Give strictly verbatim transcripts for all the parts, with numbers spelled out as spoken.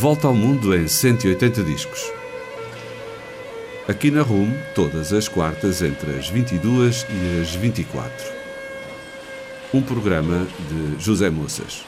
Volta ao mundo em cento e oitenta discos. Aqui na R U M, todas as quartas entre as vinte e duas e as vinte e quatro. Um programa de José Moças.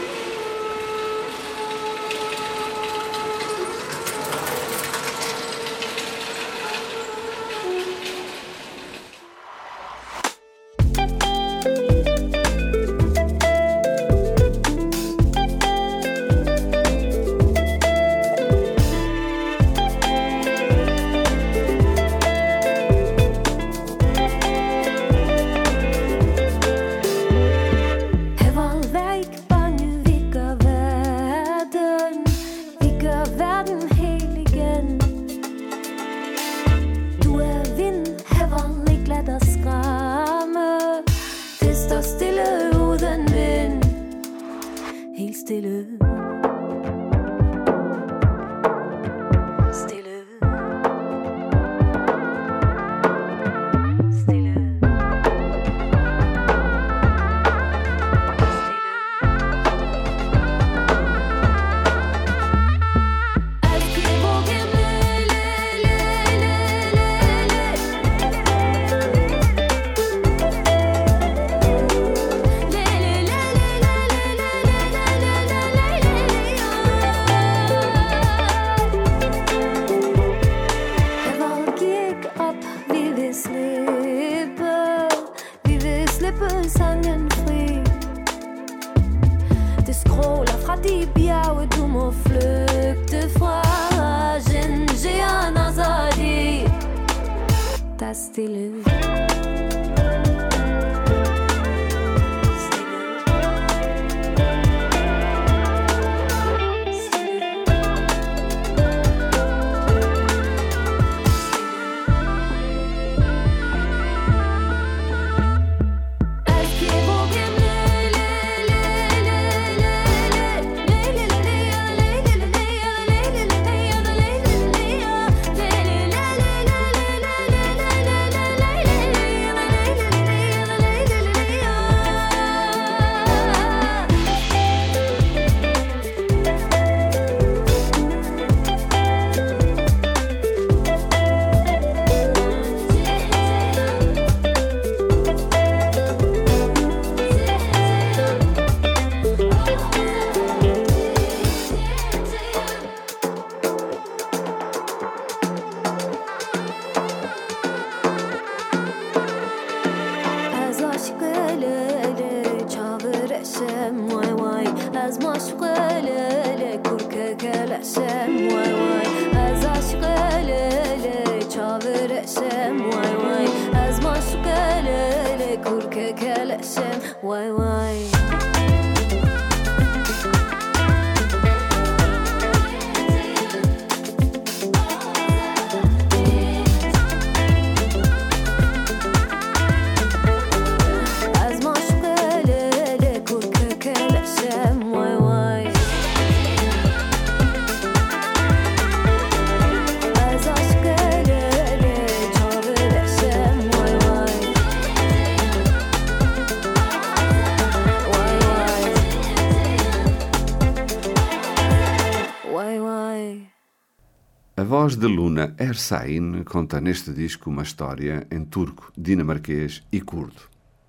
A voz de Luna Ersain conta neste disco uma história em turco, dinamarquês e curdo.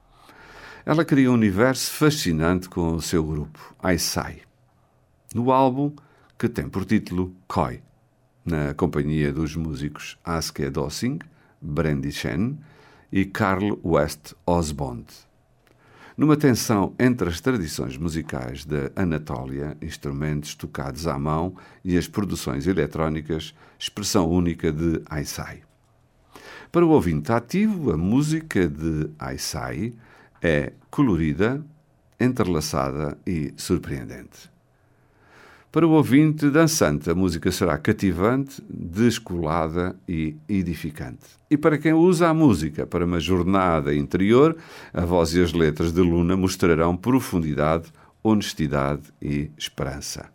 Ela cria um universo fascinante com o seu grupo, Aysay, no álbum que tem por título Koi, na companhia dos músicos Aske Dossing, Brandy Shen e Carl West Osbond. Numa tensão entre as tradições musicais da Anatólia, instrumentos tocados à mão, e as produções eletrónicas, expressão única de Aysay. Para o ouvinte ativo, a música de Aysay é colorida, entrelaçada e surpreendente. Para o ouvinte dançante, a música será cativante, descolada e edificante. E para quem usa a música para uma jornada interior, a voz e as letras de Luna mostrarão profundidade, honestidade e esperança.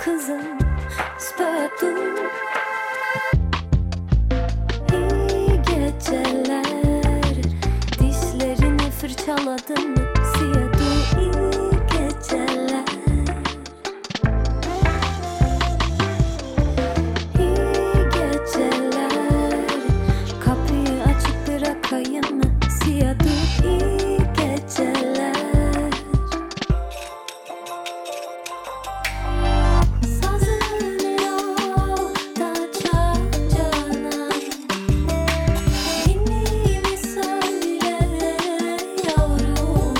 kızım Spötu. İyi geceler, dişlerini fırçaladın mı Siyadu? İyi geceler. İyi geceler, kapıyı açık bırakayım mı Siyadu? İyi geceler. Yavrum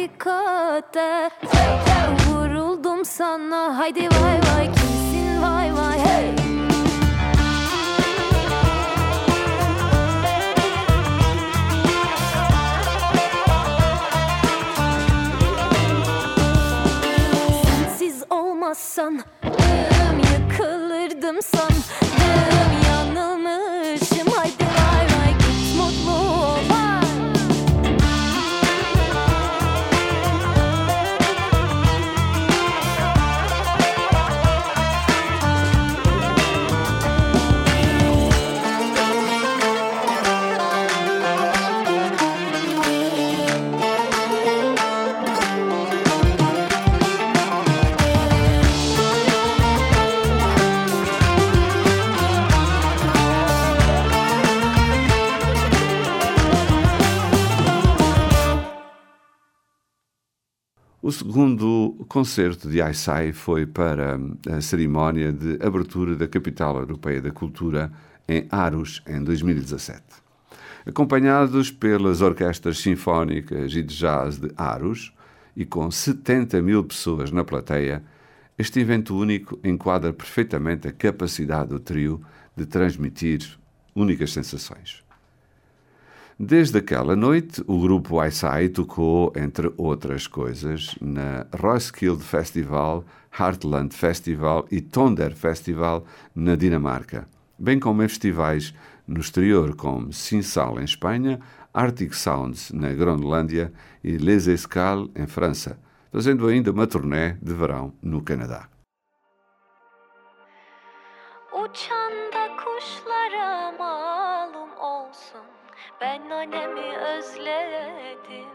hakikate. Hey, hey. Vuruldum sana, haydi vay vay, kimsin vay vay hey. Sensiz olmazsan yıkılırdım sandım, yanılmışım, haydi vay vay, git mutlu ol vay. O segundo concerto de Aisai foi para a cerimónia de abertura da Capital Europeia da Cultura em Aarhus, em dois mil e dezassete. Acompanhados pelas orquestras sinfónicas e de jazz de Aarhus e com setenta mil pessoas na plateia, este evento único enquadra perfeitamente a capacidade do trio de transmitir únicas sensações. Desde aquela noite, o grupo Aisai tocou, entre outras coisas, na Roskilde Festival, Heartland Festival e Tonder Festival na Dinamarca, bem como em festivais no exterior como Sinsal em Espanha, Arctic Sounds na Groenlândia e Les Escales em França, fazendo ainda uma turnê de verão no Canadá. Uçan da kuşlara malum olsun, ben annemi özledim.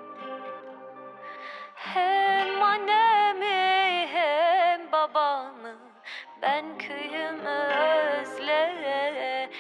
Hem annemi hem babamı, ben köyümü özledim.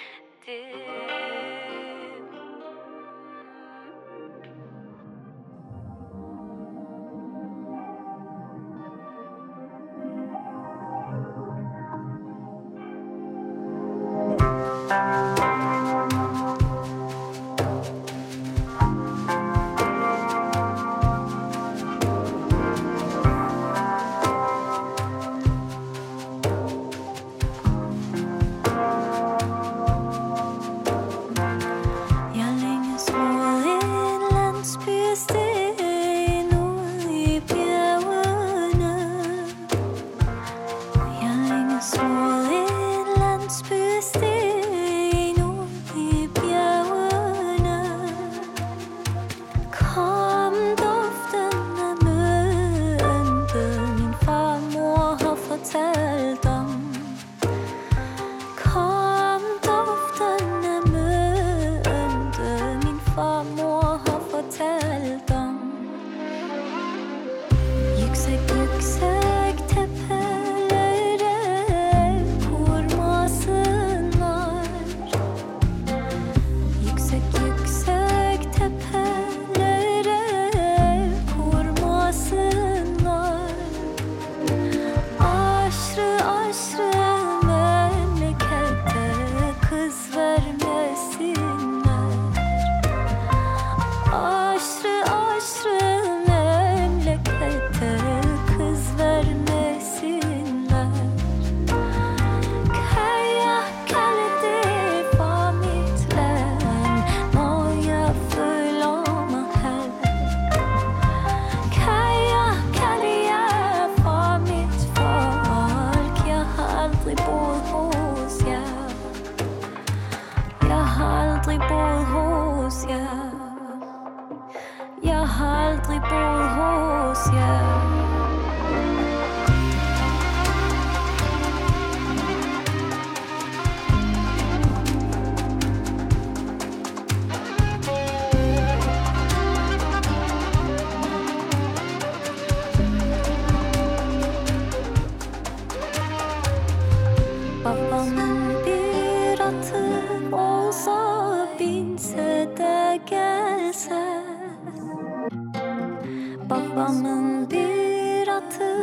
Babamın bir atı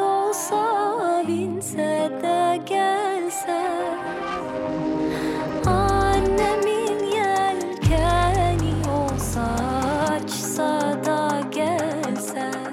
olsa, binse de gelse, annemin yelkeni olsa, açsa da gelse.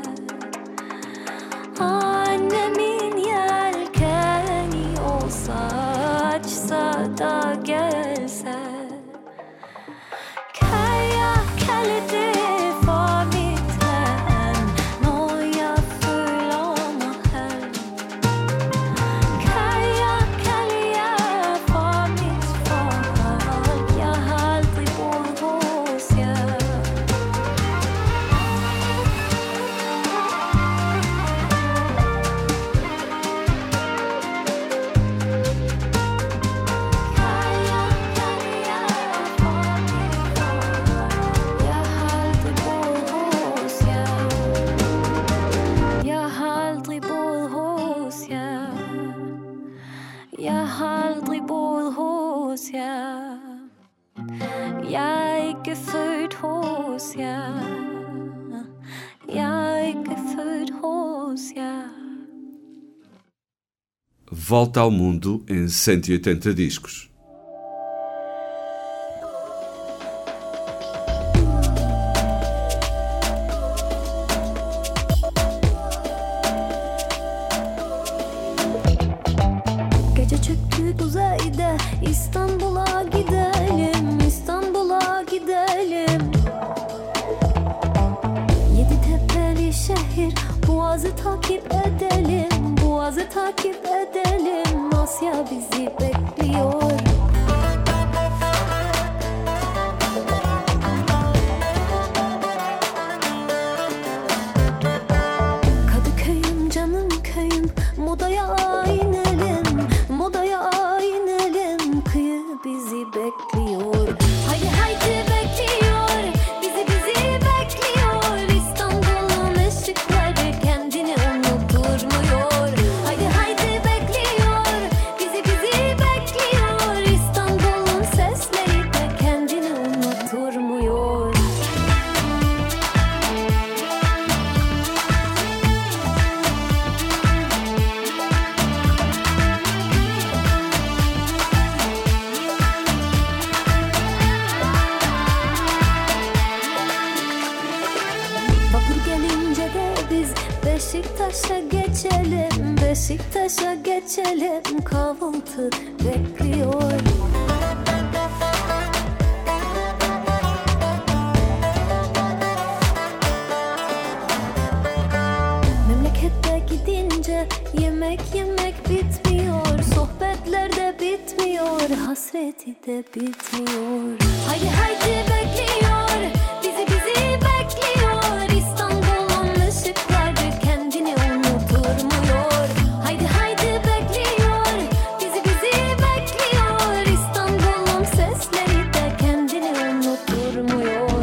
Volta ao Mundo em cento e oitenta discos. Gece çöktü kuzeyde, İstanbul'a gidelim, İstanbul'a gidelim. Yedi tepeli şehir, Boğaz'ı takip edelim, Boğaz'ı takip edelim. Asya bizi bekliyor. Kadıköy'üm canım köyüm, modaya inelim, modaya inelim. Kıyı bizi bekliyor. Haydi haydi bekliyor, bizi bizi bekliyor. İstanbul'un ışıkları kendini unutturmuyor. Haydi haydi bekliyor, bizi bizi bekliyor. İstanbul'un sesleri de kendini unutturmuyor. Vapur gelince de biz Beşiktaş'a geçelim, Beşiktaş'a geçelim. Kahvaltı bekliyor. Memlekete gidince yemek yemek bitmiyor, sohbetler de bitmiyor, hasreti de bitmiyor. Haydi haydi bekliyor, bizi bizi bekliyor. İstanbul'un ışıkları kendini unutturmuyor. Haydi haydi bekliyor, bizi bizi bekliyor. İstanbul'un sesleri de kendini unutturmuyor.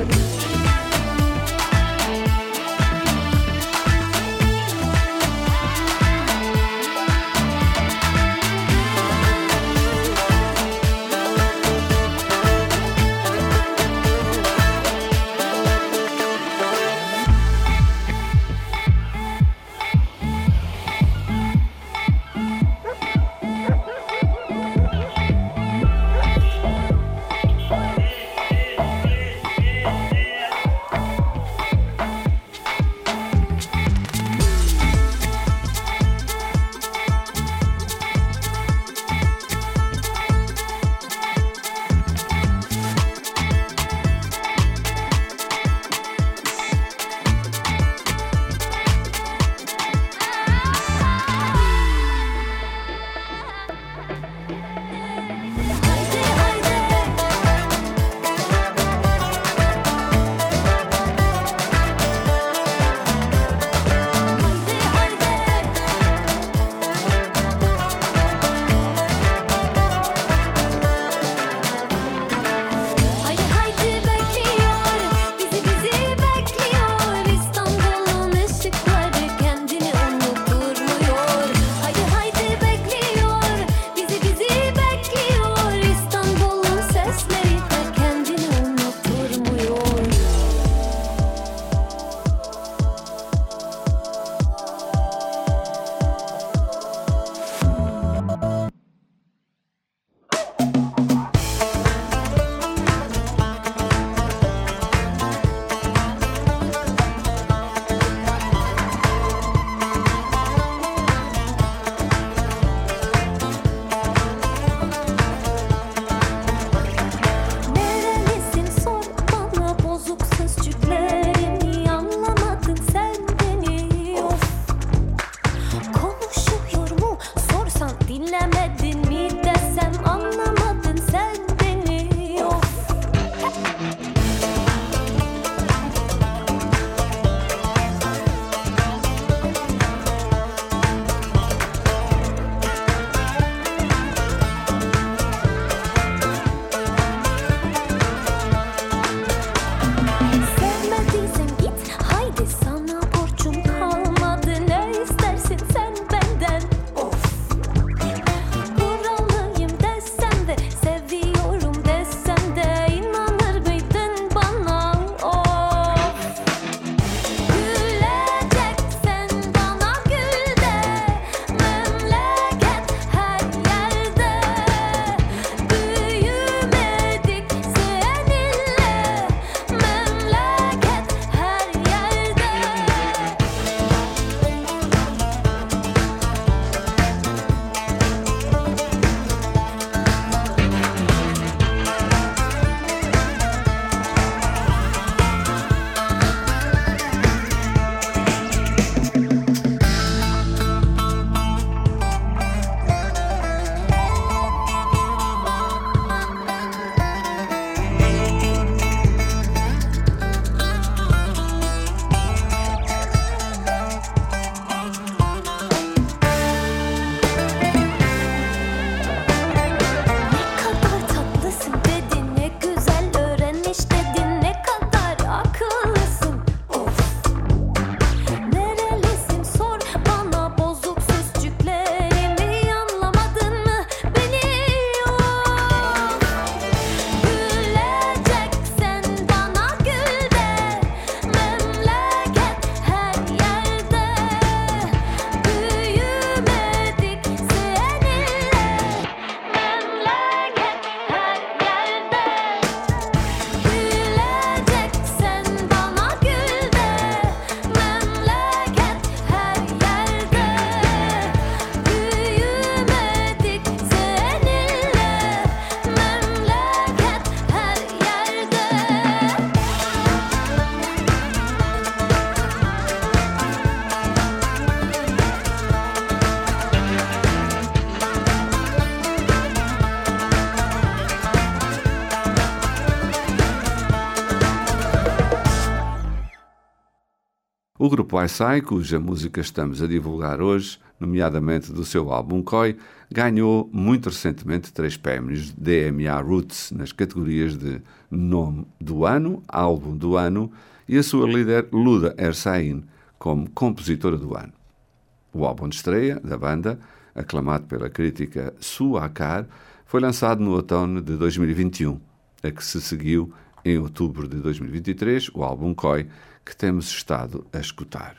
O grupo Aissai, cuja música estamos a divulgar hoje, nomeadamente do seu álbum Koi, ganhou muito recentemente três prémios D M A Roots nas categorias de Nome do Ano, Álbum do Ano e a sua líder Luda Ersain como Compositora do Ano. O álbum de estreia da banda, aclamado pela crítica Suakar, foi lançado no outono de dois mil e vinte e um, a que se seguiu em outubro de dois mil e vinte e três o álbum Koi, que temos estado a escutar.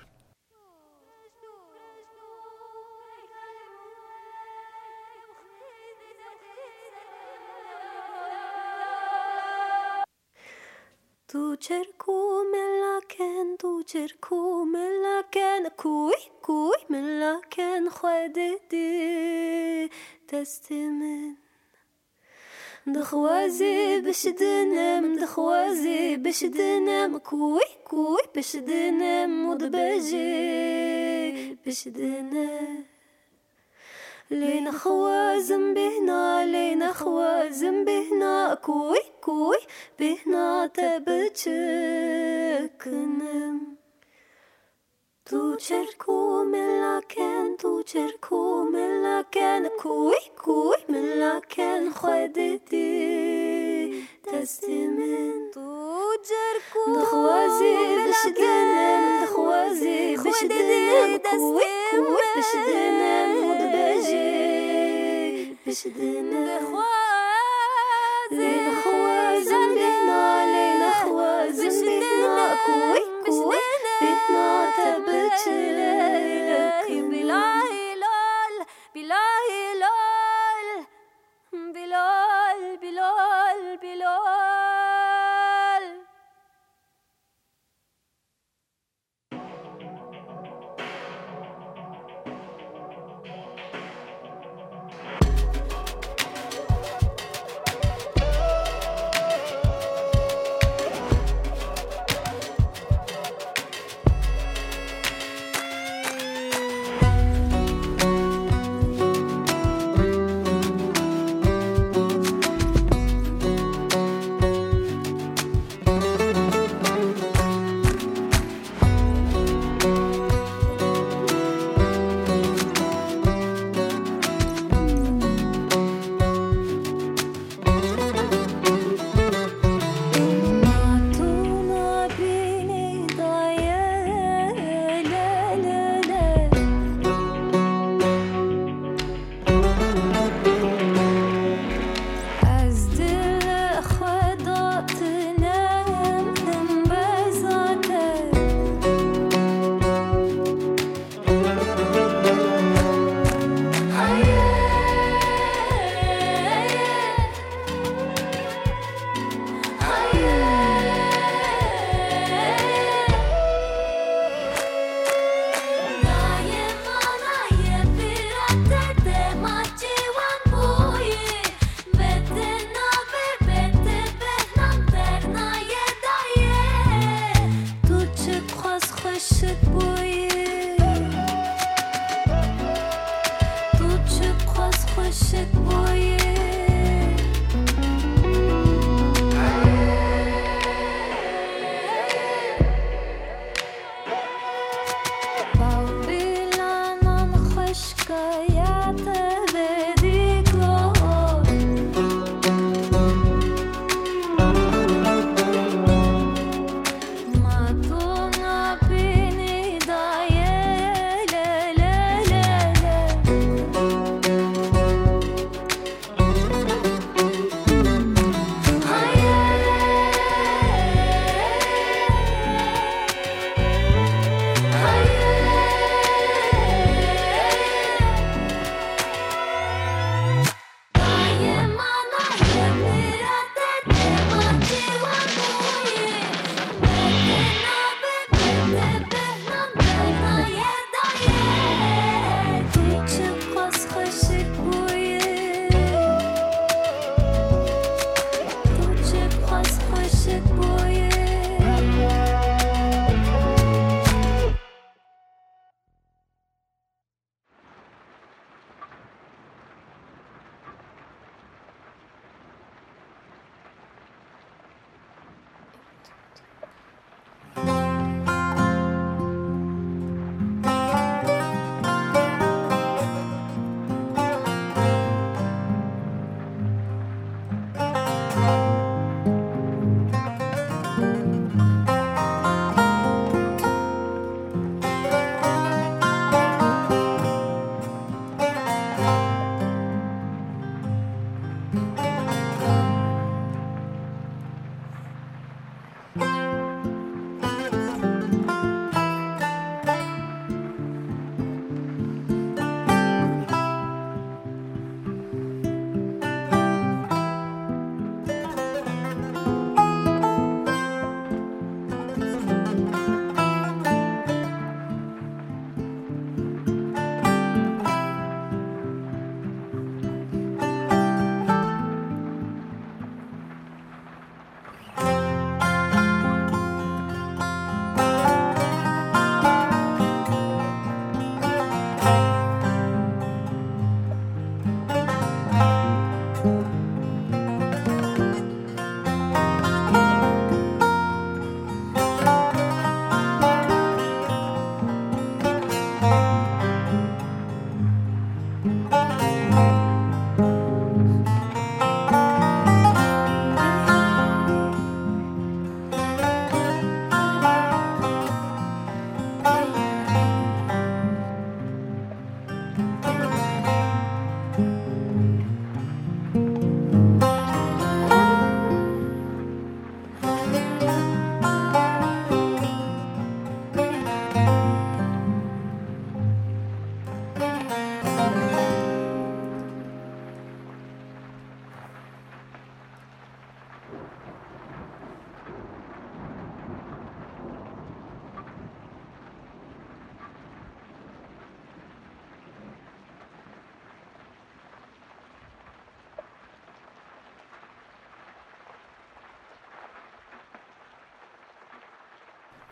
Tu cerco me laken, tu cerco me laken, kui kui me laken خددي تستمن دخوازي بشدنم دخوازي بشدنم كوي كوي بشدنم ودبجي بشدنم لين خوازم بهنا لين خوازم بهنا كوي كوي بهنا تبتشكنم تو چرکو ملاکن تو چرکو ملاکن کوی کوی ملاکن خودتی تستمن تو چرکو دخوازی بشدنم دخوازی بشدنم کوی کوی بشدنم ودبجی بشدنم دخوازی دخوازم بهنا لين خوازم بهنا کوی کوی بهنا تبتلك بلال بلال بلال بلال بلال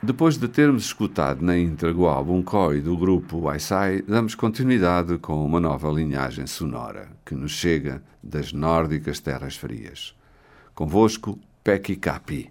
Depois de termos escutado na íntegra o álbum Koi do grupo Aisai, damos continuidade com uma nova linhagem sonora que nos chega das nórdicas terras frias. Convosco, Pekki Kapi.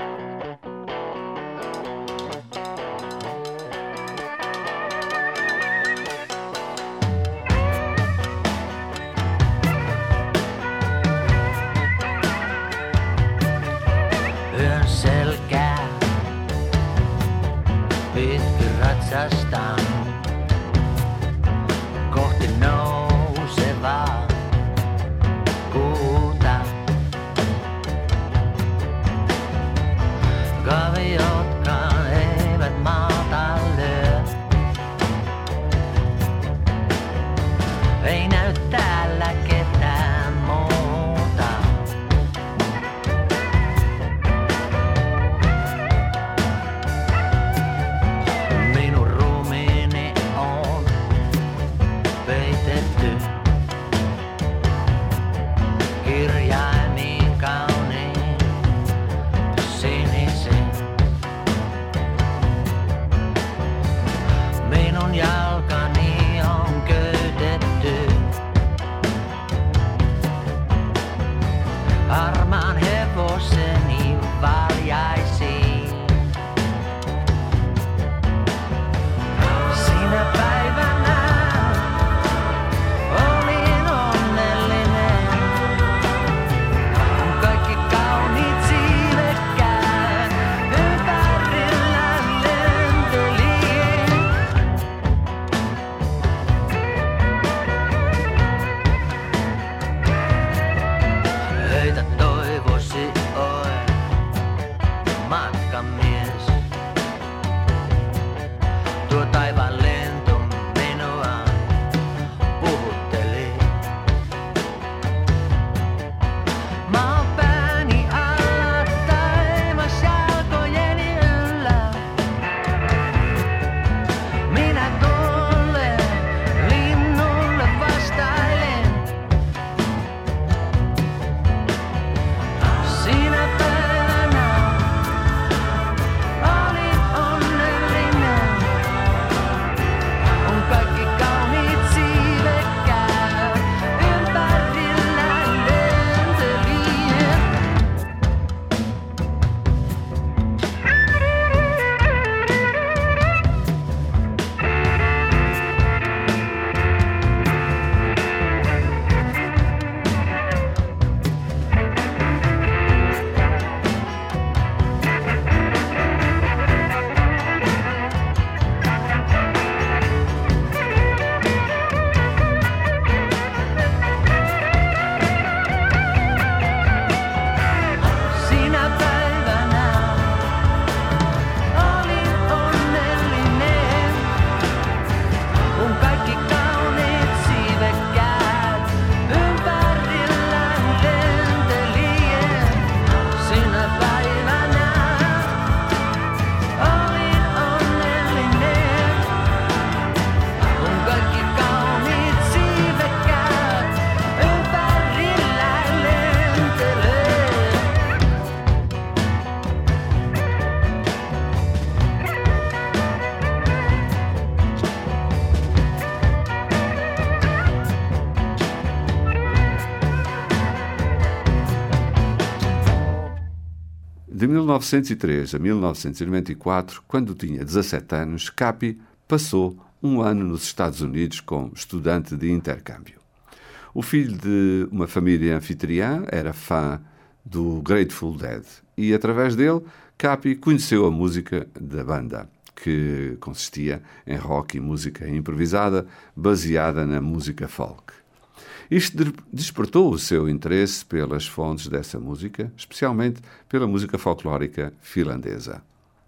De mil novecentos e três a mil novecentos e noventa e quatro, quando tinha dezassete anos, Kapi passou um ano nos Estados Unidos como estudante de intercâmbio. O filho de uma família anfitriã era fã do Grateful Dead e, através dele, Kapi conheceu a música da banda, que consistia em rock e música improvisada baseada na música folk. Isto despertou o seu interesse pelas fontes dessa música, especialmente pela música folclórica finlandesa.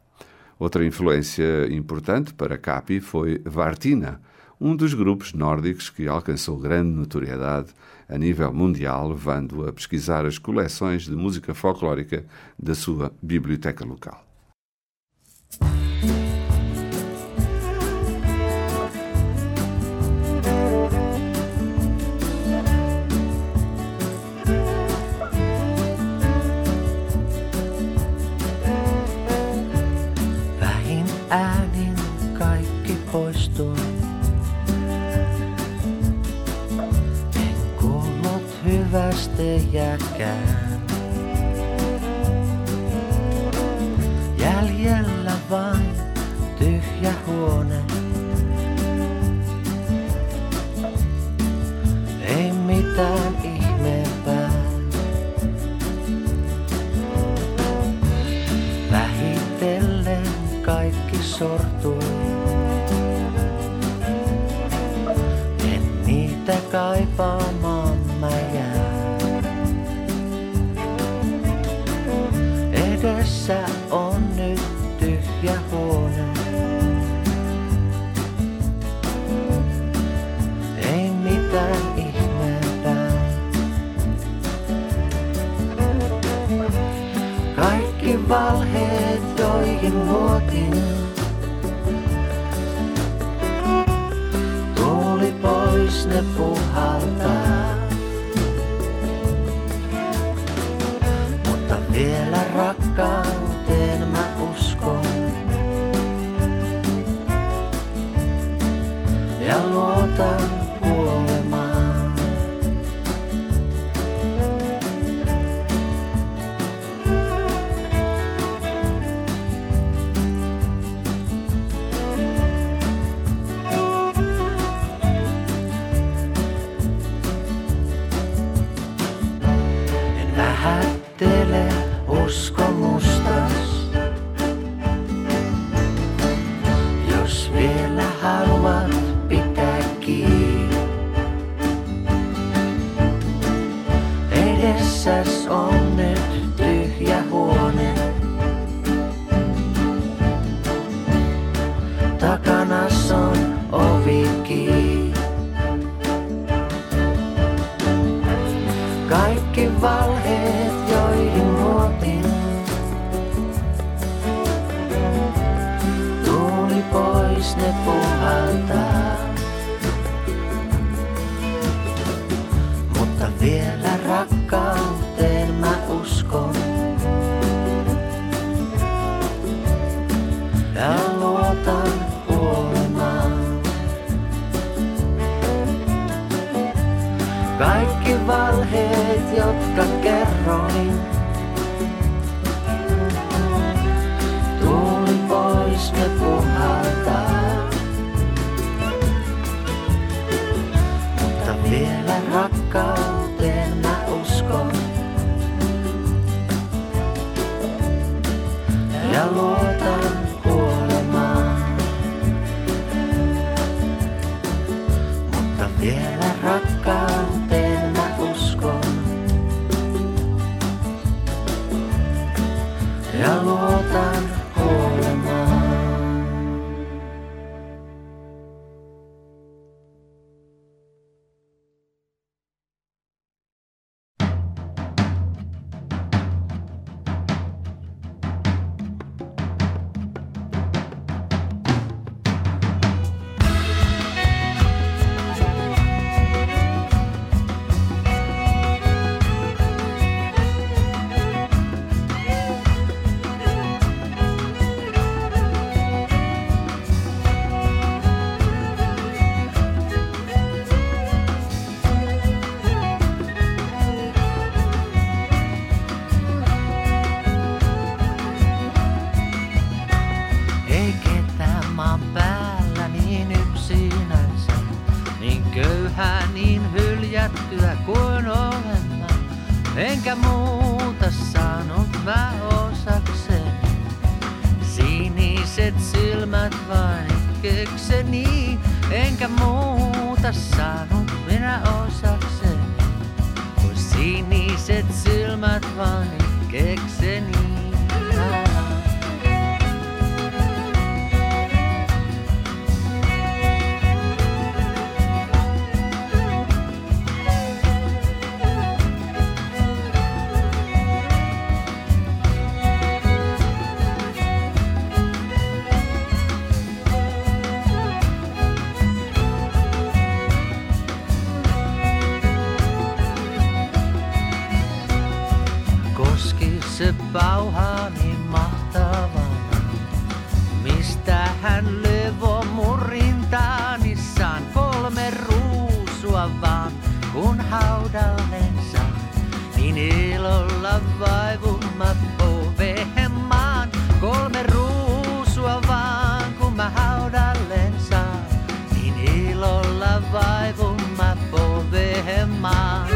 Outra influência importante para Kapi foi Vartina, um dos grupos nórdicos que alcançou grande notoriedade a nível mundial, levando-o a pesquisar as coleções de música folclórica da sua biblioteca local. istun. En kuullut hyvästäkään. Jäljellä vain tyhjä huone. Ei mitään ihmeempää. Vähitellen kaikki sortuu. En niitä kaipaamaan mä jään. Edessä on nyt tyhjä huone. Ei mitään ihmeempää. Kaikki valheet, joihin luotin, tuuli pois ne puhaltaa. Mutta vielä rakkauteen mä uskon. Ja luotan kuolemaan. En vähättele uskomustas. Jos vielä haluat pitää kiinni. Edessäs on nyt tyhjä huone. Takanas on ovi kiinni. Kaikki valheet, joihin luotin, tuuli pois ne puhaltaa. Mutta vielä rakkauteen mä uskon. Ja luotan kuolemaan. Kaikki valheet, jotka kerroin, tuuli pois ne puhaltaa. Mutta vielä rakkauteen mä uskon. Ja luotan kuolemaan. Mutta vielä rakkauteen mä uskon. Ja luotan kuolemaan. Enkä muuta saanut mä osakseni. Siniset silmät vain itkekseni. Enkä muuta saanut minä osakseni. Kun siniset silmät vain itkekseni. Se pau haudallensa, niin ilolla vaivun mä povehmaan. Kolme ruusua vaan, kun mä haudallensa, niin ilolla vaivun mä povehmaan.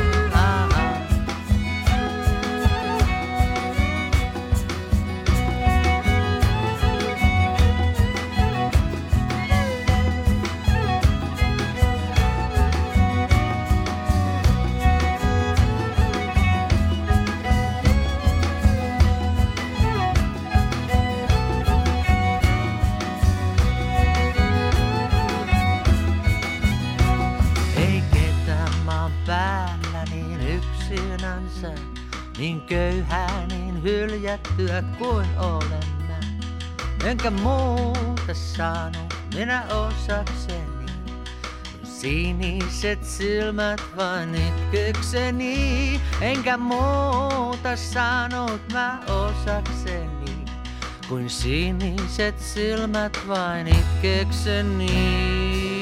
Niin köyhää, niin hyljättyä kuin olemme. Enkä muuta saanut minä osakseni. Siniset silmät vain itkekseni. Enkä muuta saanut mä osakseni. Kuin siniset silmät vain itkekseni.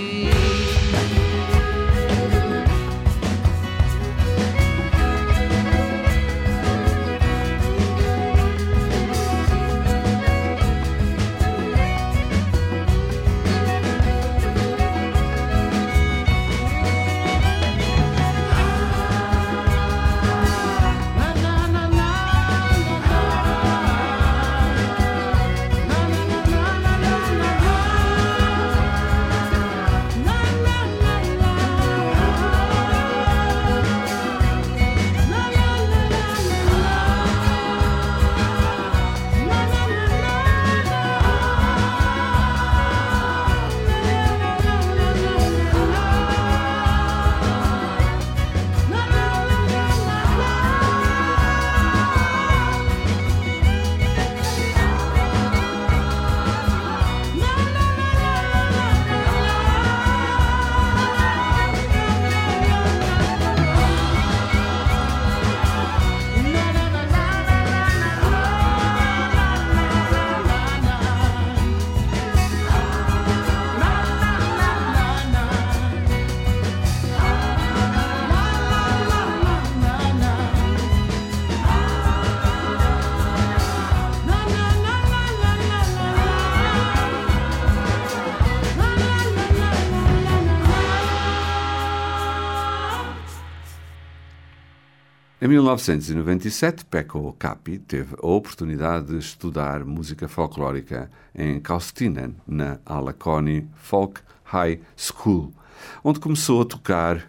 Em mil novecentos e noventa e sete, Pekko Kapi teve a oportunidade de estudar música folclórica em Kaustinen, na Alakoni Folk High School, onde começou a tocar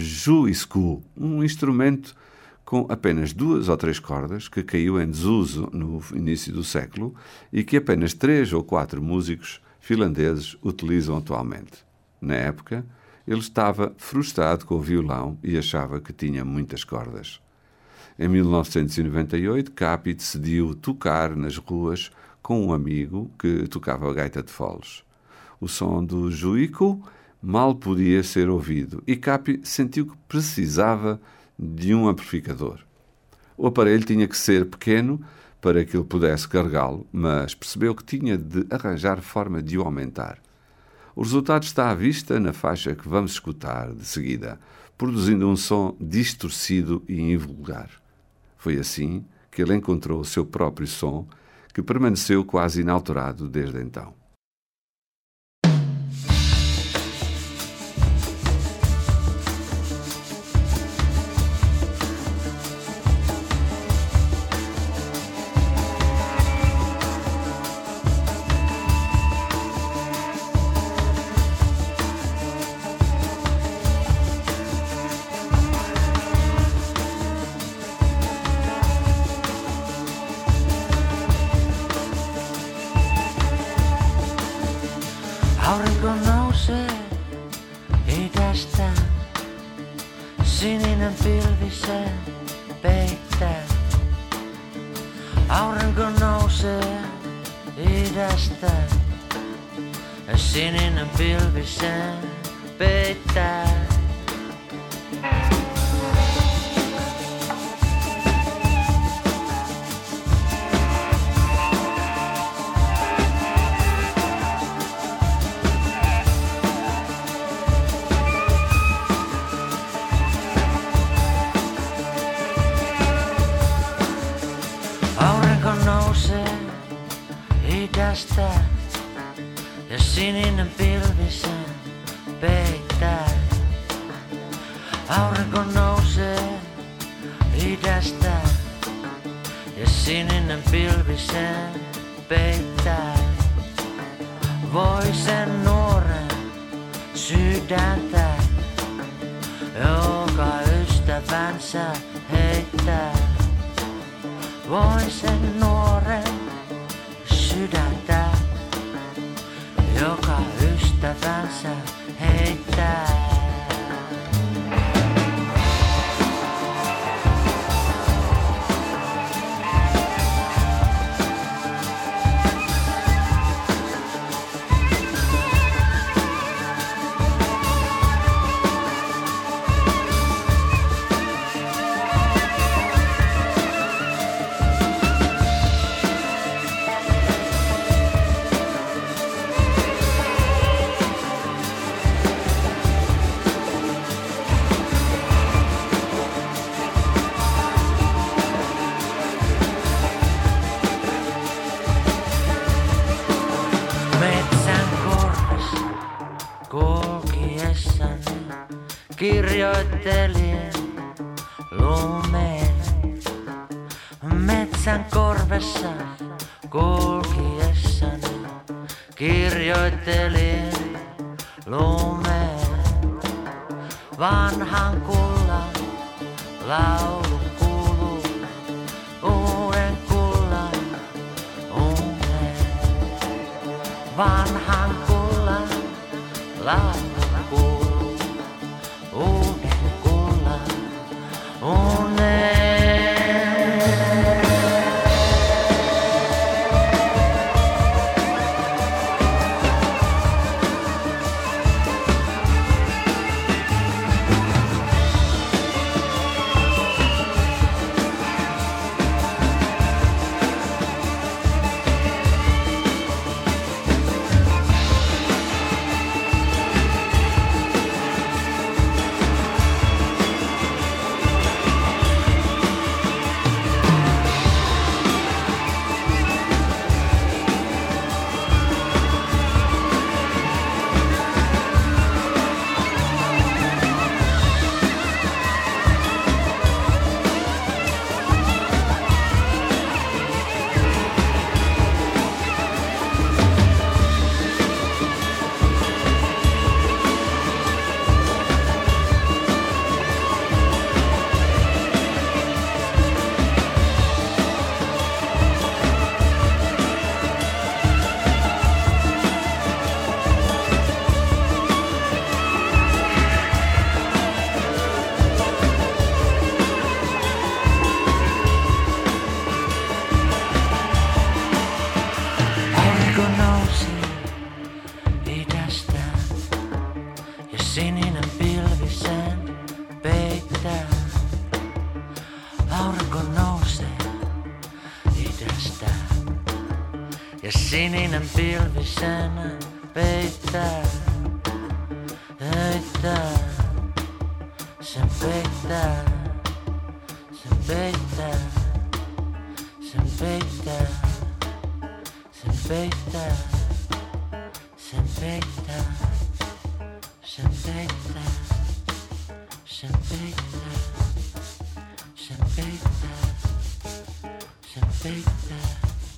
juisku, um instrumento com apenas duas ou três cordas que caiu em desuso no início do século e que apenas três ou quatro músicos finlandeses utilizam atualmente. Na época, ele estava frustrado com o violão e achava que tinha muitas cordas. Em mil novecentos e noventa e oito, Kapi decidiu tocar nas ruas com um amigo que tocava a gaita de foles. O som do juiku mal podia ser ouvido e Kapi sentiu que precisava de um amplificador. O aparelho tinha que ser pequeno para que ele pudesse carregá-lo, mas percebeu que tinha de arranjar forma de o aumentar. O resultado está à vista na faixa que vamos escutar de seguida, produzindo um som distorcido e invulgar. Foi assim que ele encontrou o seu próprio som, que permaneceu quase inalterado desde então. Aurinko nousee idästä, sininen pilvi sen peittää. Aurinko nousee idästä, sininen pilvi sen peittää. idästä ja sininen pilvi sen peittää. Aurinko nousee idästä ja sininen pilvi sen peittää. Voi sen nuoren sydäntä, joka ystävänsä heittää. Voi sen nuoren sydäntä, joka ystävänsä heittää. Kirjoittelin lumeen metsän korvessa kulkiessani. Kirjoittelin lumeen vanhan kullan laulu kuuluu uuden kullan uneen. Vanhan kullan laulu kuuluu uuden kullan uneen. Ja sininen pilvi sen peittää, peittää, sen peittää, sen peittää, sen peittää, sen peittää, sen peittää, sen peittää, sen peittää, sen peittää, sen peittää.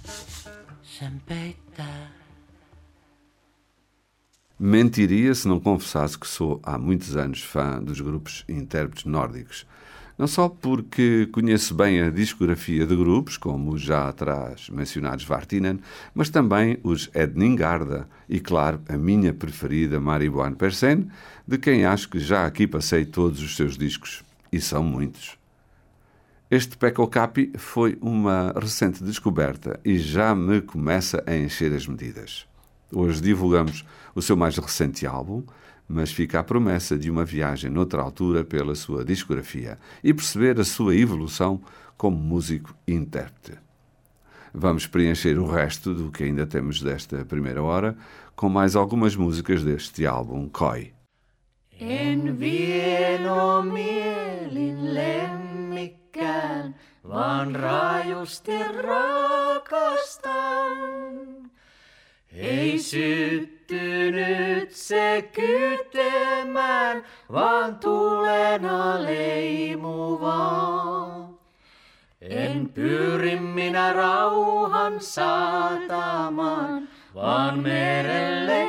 Mentiria se não confessasse que sou há muitos anos fã dos grupos e intérpretes nórdicos. Não só porque conheço bem a discografia de grupos, como os já atrás mencionados Vartinen, mas também os Edningarda e, claro, a minha preferida Mariboine Persen, de quem acho que já aqui passei todos os seus discos, e são muitos. Este Pekka Okapi foi uma recente descoberta e já me começa a encher as medidas. Hoje divulgamos o seu mais recente álbum, mas fica a promessa de uma viagem noutra altura pela sua discografia e perceber a sua evolução como músico e intérprete. Vamos preencher o resto do que ainda temos desta primeira hora com mais algumas músicas deste álbum Koi. En vieno mielin lemmikkään, vaan raajusti rakastan. Ei syttynyt se kytemään, vaan tulena leimuvaa. En pyri minä rauhan saatamaan, vaan merelle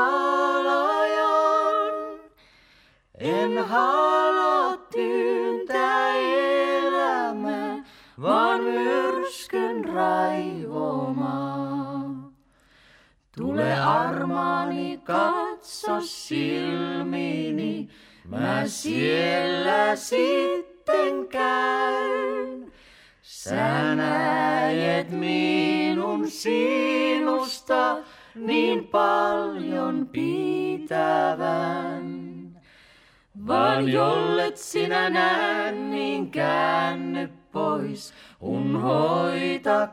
halajan. En hala tyyntä elämää, vaan myrskyn raivomaa. Tule armaani, katso silmiini, mä siellä sitten käyn. Sä näet minun sinusta niin paljon pitävän. Vaan jollet sinä näe, niin käänny pois, unhoita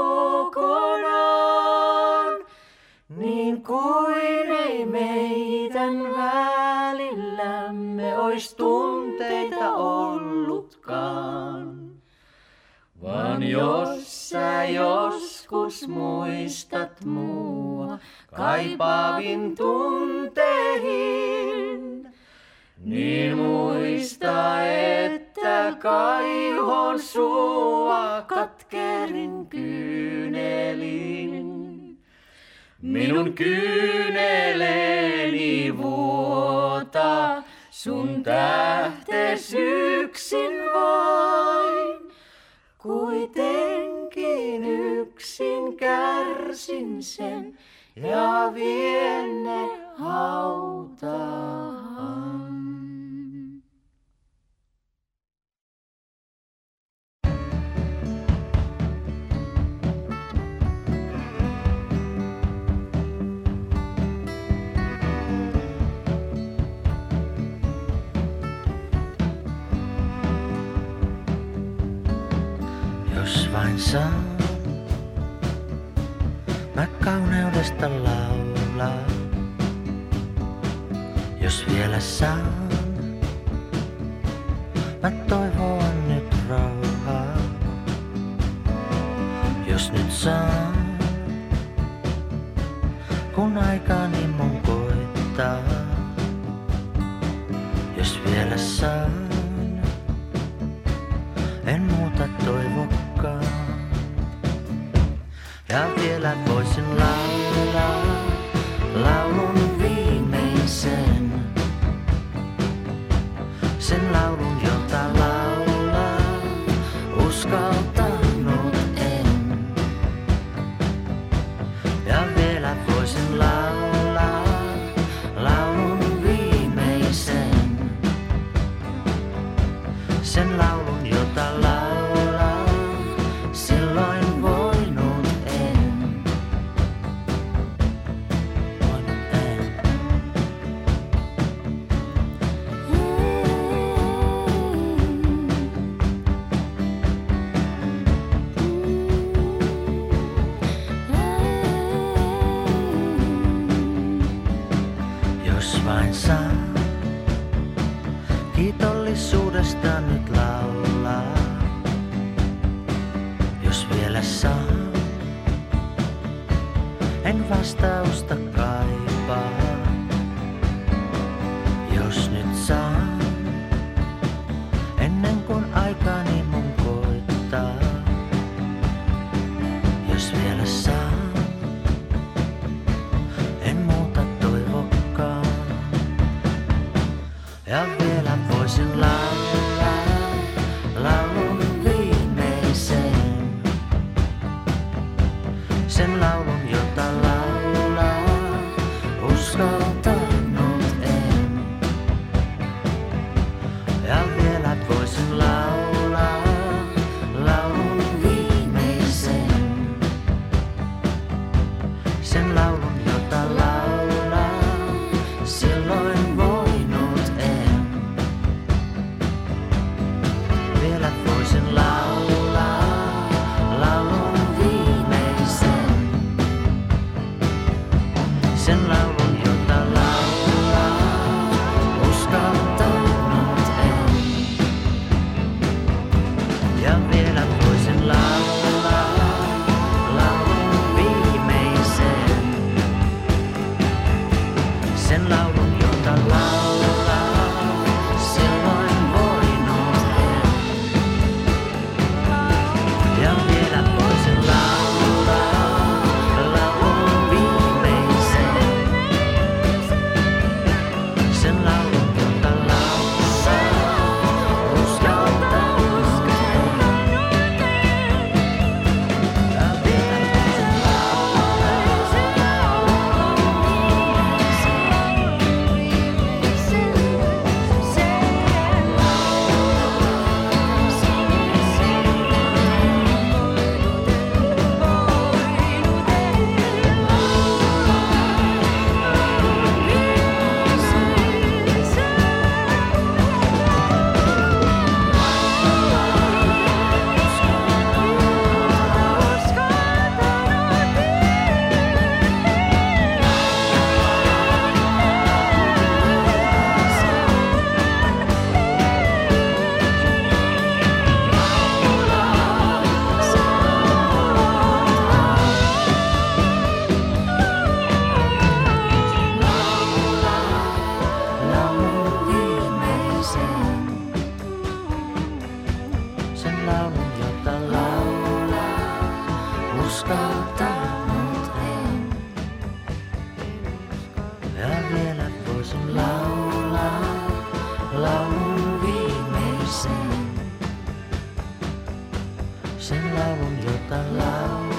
kokonaan. Niin kuin ei meidän välillämme ois tunteita ollutkaan. Vaan jos sä joskus muistat mua kaipaavin tunteihin, niin muista, että kaihon sua katkerin kyynelin. Minun kyyneleeni vuota, sun tähtes yksin vain. Kuitenkin yksin kärsin sen ja vien ne hautaan. Jos vain saan, mä kauneudesta laulaa. Jos vielä saan, mä toivon nyt rauhaa. Jos nyt saan, kun aikani mun koittaa. Jos vielä saan, en muuta toivokaan. Ja vielä voisin laulaa laulun viimeisen. Sen laulun, jota laulaa uskaltanut en. Ja vielä voisin laulaa laulun viimeisen. Sen laulun, jota laulaa silloin voinut en. Voinut en. Jos vain saa kiitollisuudesta nyt laulaa. Jos vielä saan, en vastausta kaipaa. Jos nyt saan, ennen kuin aikani mun koittaa. Jos vielä saan, en muuta toivokaan. Ja vielä voisin laulaa laulun viimeisen. Sen laulun, jota laulaa uskaltanut en. Ja vielä voisin laulaa laulun viimeisen. Sen laulun, jota laulaa silloin voinut en. laulun viimeisen. Sen laulun, jota laulun.